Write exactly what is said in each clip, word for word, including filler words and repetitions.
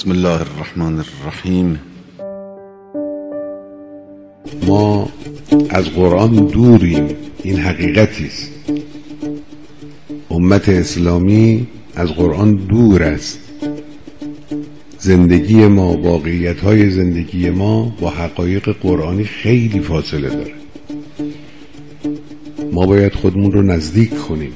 بسم الله الرحمن الرحیم. ما از قرآن دوریم، این حقیقتی است. امت اسلامی از قرآن دور است. زندگی ما، واقعیت‌های زندگی ما با حقایق قرآنی خیلی فاصله داره. ما باید خودمون رو نزدیک کنیم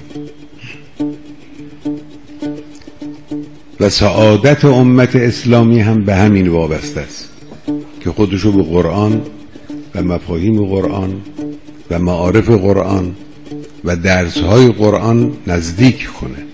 و سعادت امت اسلامی هم به همین وابسته است که خودشو به قرآن و مفاهیم قرآن و معارف قرآن و درس‌های قرآن نزدیک کنه.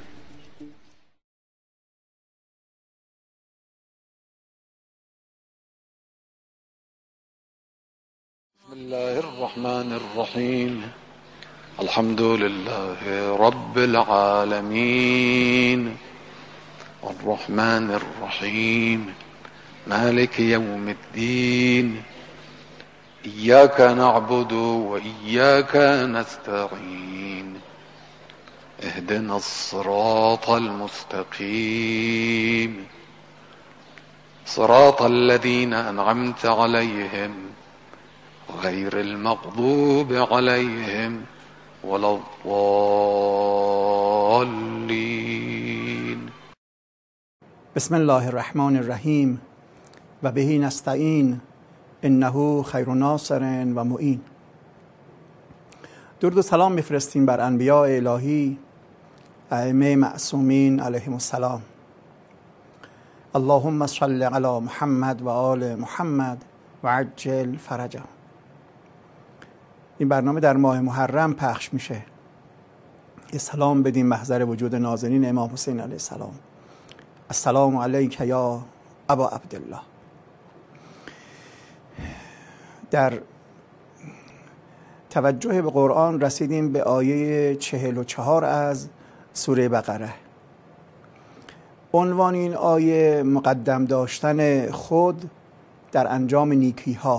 بسم الله الرحمن الرحیم. الحمد لله رب العالمين الرحمن الرحیم مالك يوم الدين إياك نعبد وإياك نستعين اهدنا الصراط المستقيم صراط الذين أنعمت عليهم غير المغضوب عليهم ولا الضالين. بسم الله الرحمن الرحیم و به نستعین انه خیر ناصر و معین. درود و سلام میفرستیم بر انبیاء الهی، ائمه معصومین علیهم السلام. اللهم صل علی محمد و آل محمد و عجل فرجهم. این برنامه در ماه محرم پخش میشه. یه سلام بدیم محضر وجود نازنین امام حسین علیه السلام. السلام علیک یا ابا عبدالله. در توجه به قرآن رسیدیم به آیه چهل و چهار از سوره بقره. عنوان این آیه مقدم داشتن خود در انجام نیکی ها.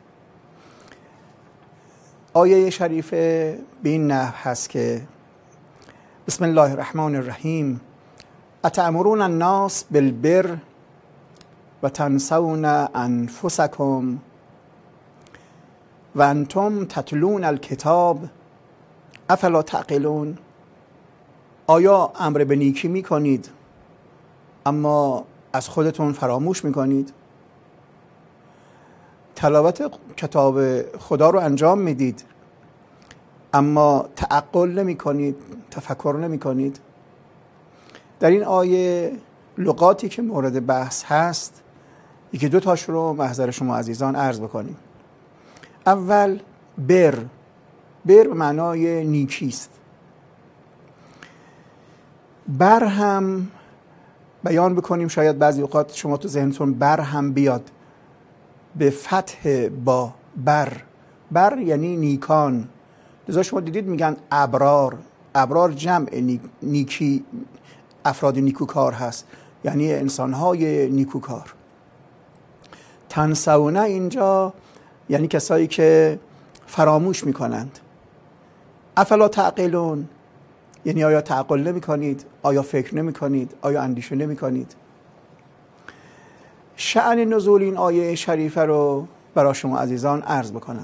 آیه شریفه به این نحو هست که بسم الله الرحمن الرحیم اتأمرون الناس بالبر و تنسون انفسکم و انتم تتلون الکتاب افلا تعقلون. آیا امر به نیکی می کنید اما از خودتون فراموش می کنید؟ تلاوت کتاب خدا رو انجام میدید اما تعقل نمی کنید، تفکر نمی کنید. در این آیه لغاتی که مورد بحث هست، یکی دو تاش رو محضر شما عزیزان عرض بکنیم. اول بر. بر به معنای نیکی است. بر هم بیان بکنیم، شاید بعضی اوقات شما تو ذهنتون بر هم بیاد به فتح با بر. بر یعنی نیکان. لذا شما دیدید میگن ابرار. ابرار جمع نیکی، افراد نیکوکار هست، یعنی انسانهای نیکوکار. تنسونه اینجا یعنی کسایی که فراموش میکنند. افلا تعقلون یعنی آیا تعقل نمی کنید؟ آیا فکر نمی کنید؟ آیا اندیشه نمی کنید؟ شأن نزول این آیه شریفه رو برای شما عزیزان عرض بکنم.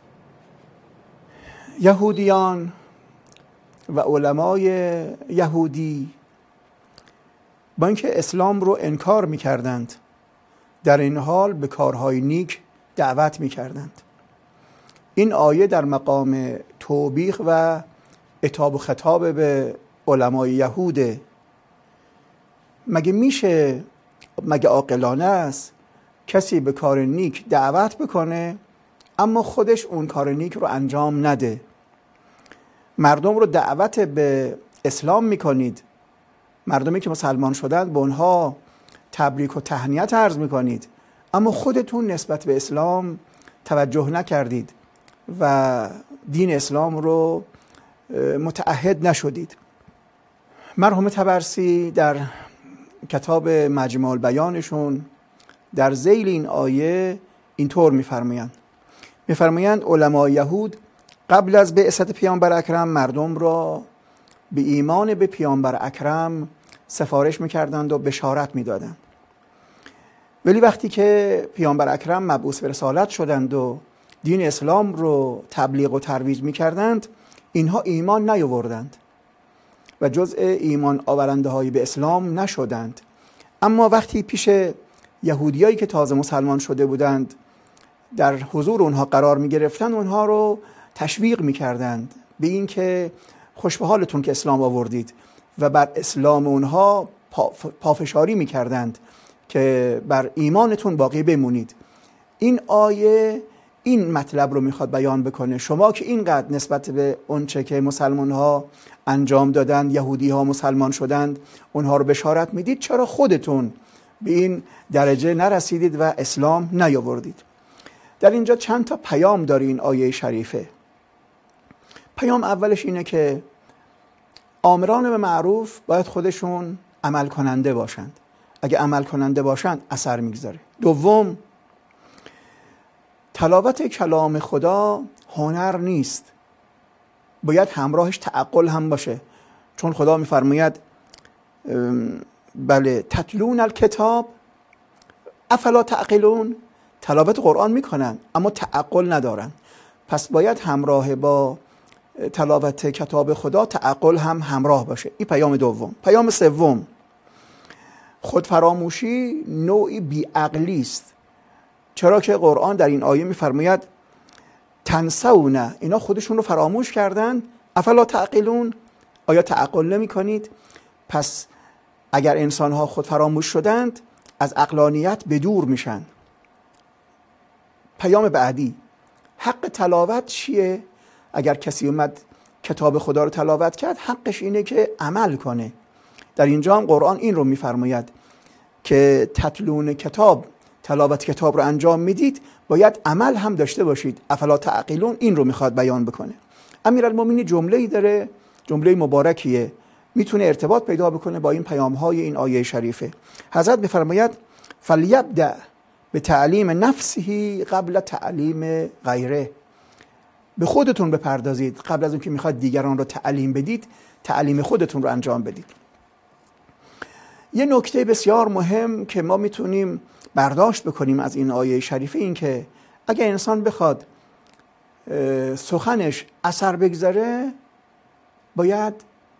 یهودیان و علمای یهودی با اینکه اسلام رو انکار میکردند، در این حال به کارهای نیک دعوت میکردند. این آیه در مقام توبیخ و عتاب و خطاب به علمای یهوده. مگه میشه، مگه عاقلانه است کسی به کار نیک دعوت بکنه اما خودش اون کار نیک رو انجام نده؟ مردم رو دعوت به اسلام میکنید، مردمی که مسلمان شدند به اونها تبریک و تهنیت عرض میکنید، اما خودتون نسبت به اسلام توجه نکردید و دین اسلام رو متعهد نشدید. مرحوم طبرسی در کتاب مجموع البیانشون در ذیل این آیه اینطور میفرمایند میفرمایند علمای یهود قبل از بعثت پیامبر اکرم مردم را به ایمان به پیامبر اکرم سفارش میکردند و بشارت میدادند. ولی وقتی که پیامبر اکرم مبعوث به رسالت شدند و دین اسلام رو تبلیغ و ترویج می‌کردند، اینها ایمان نیاوردند و جزء ایمان آورنده های به اسلام نشدند. اما وقتی پیش یهودیایی که تازه مسلمان شده بودند در حضور اونها قرار می گرفتند، اونها رو تشویق می کردند به این که خوش به حالتون که اسلام آوردید و بر اسلام اونها پافشاری می کردند که بر ایمانتون باقی بمونید. این آیه این مطلب رو میخواد بیان بکنه. شما که اینقدر نسبت به اونچه که مسلمان ها انجام دادند، یهودی ها مسلمان شدند، اونها رو بشارت میدید، چرا خودتون به این درجه نرسیدید و اسلام نیاوردید؟ در اینجا چند تا پیام داره این آیه شریفه. پیام اولش اینه که آمران به معروف باید خودشون عمل کننده باشند. اگه عمل کننده باشند اثر میگذاره. دوم، تلاوت کلام خدا هنر نیست، باید همراهش تعقل هم باشه، چون خدا میفرماید بله تتلون الکتاب افلا تعقلون، تلاوت قرآن میکنن اما تعقل ندارن. پس باید همراه با تلاوت کتاب خدا تعقل هم همراه باشه. این پیام دوم. پیام سوم، خودفراموشی نوعی بیعقلی است، چرا که قرآن در این آیه میفرماید تنسون، اینا خودشون رو فراموش کردن، افلا تعقلون، آیا تعقل نمی کنید؟ پس اگر انسان ها خود فراموش شدند از عقلانیت به دور میشن. پیام بعدی، حق تلاوت چیه؟ اگر کسی اومد کتاب خدا رو تلاوت کرد، حقش اینه که عمل کنه. در اینجا هم قرآن این رو میفرماید که تتلون کتاب، تلاوت کتاب رو انجام میدید، باید عمل هم داشته باشید. افلا تعقلون این رو میخواد بیان بکنه. امیرالمومنین جمله‌ای داره، جمله مبارکیه، میتونه ارتباط پیدا بکنه با این پیام‌های این آیه شریفه. حضرت میفرماید فلیبدأ به تعلیم نفسه قبل تعلیم غیره، به خودتون بپردازید قبل از اون که میخواد دیگران رو تعلیم بدید، تعلیم خودتون رو انجام بدید. یه نکته بسیار مهم که ما میتونیم برداشت بکنیم از این آیه شریفه این که اگر انسان بخواد سخنش اثر بگذاره، باید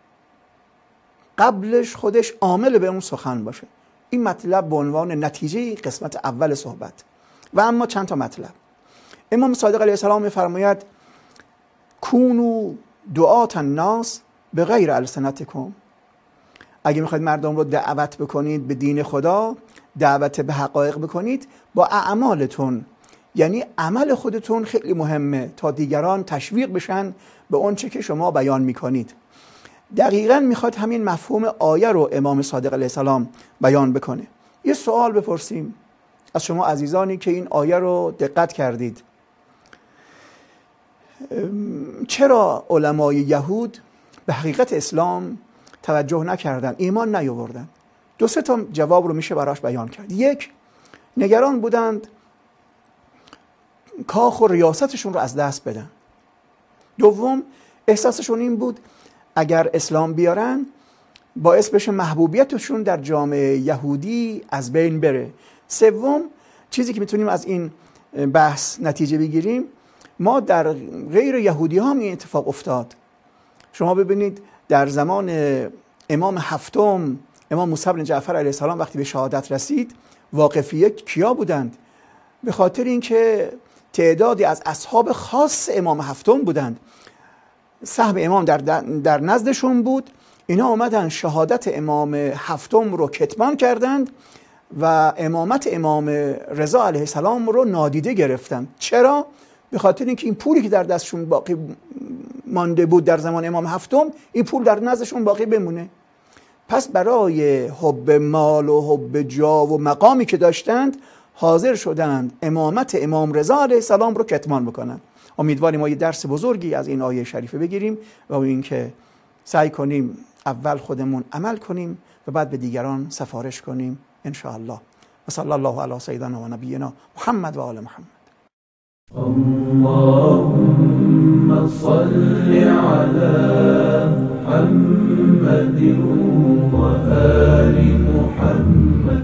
قبلش خودش عامل به اون سخن باشه. این مطلب به عنوان نتیجه قسمت اول صحبت. و اما چند تا مطلب. امام صادق علیه السلام میفرماید کونو دعات الناس به غیر السنتکم، اگه میخواید مردم رو دعوت بکنید به دین خدا، دعوت به حقایق بکنید، با اعمالتون، یعنی عمل خودتون خیلی مهمه تا دیگران تشویق بشن به اون چه که شما بیان میکنید. دقیقاً میخواد همین مفهوم آیه رو امام صادق علیه السلام بیان بکنه. یه سوال بپرسیم از شما عزیزانی که این آیه رو دقت کردید. چرا علمای یهود به حقیقت اسلام توجه نکردن، ایمان نیاوردن؟ دو سه تا جواب رو میشه براش بیان کرد. یک، نگران بودند کاخ و ریاستشون رو از دست بدن. دوم، احساسشون این بود اگر اسلام بیارن باعث بشه محبوبیتشون در جامعه یهودی از بین بره. سوم، چیزی که میتونیم از این بحث نتیجه بگیریم، ما در غیر یهودی ها هم این اتفاق افتاد. شما ببینید در زمان امام هفتم، امام موسی بن جعفر علیه السلام وقتی به شهادت رسید، واقفیه کیا بودند؟ به خاطر اینکه تعدادی از اصحاب خاص امام هفتم بودند، سهم امام در, در نزدشون بود، اینا اومدن شهادت امام هفتم رو کتمان کردند و امامت امام رضا علیه السلام رو نادیده گرفتند. چرا؟ به خاطر اینکه این پولی که در دستشون باقی مانده بود در زمان امام هفتم، این پول در نزدشون باقی بمونه. پس برای حب مال و حب جا و مقامی که داشتند حاضر شدند امامت امام رضا علیه السلام رو کتمان بکنن. امیدواریم ما یه درس بزرگی از این آیه شریفه بگیریم و این که سعی کنیم اول خودمون عمل کنیم و بعد به دیگران سفارش کنیم ان شاء الله. و صلی الله علی سیدنا و نبینا محمد و آل محمد. اللهم صل على محمد و آل محمد